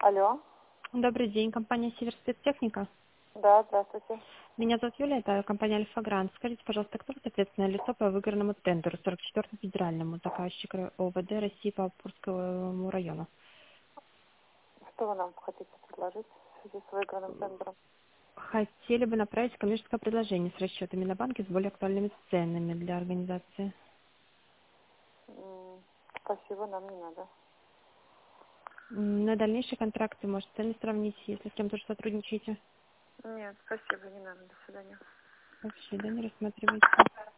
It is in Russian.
Алло. Добрый день, компания «Северспецтехника». Да, здравствуйте. Меня зовут Юлия, это компания «Альфа-Грант». Скажите, пожалуйста, кто будет ответственное лицо по выигранному тендеру 44-му федеральному заказчика ОВД России по Пурскому району? Что вы нам хотите предложить в связи с выигранным тендером? Хотели бы направить коммерческое предложение с расчетами на банки с более актуальными ценами для организации. Спасибо, нам не надо. На дальнейшие контракты, может, цены сравнить, если с кем-то уже сотрудничаете? Нет, спасибо, не надо. До свидания. Вообще, да, не рассматриваете?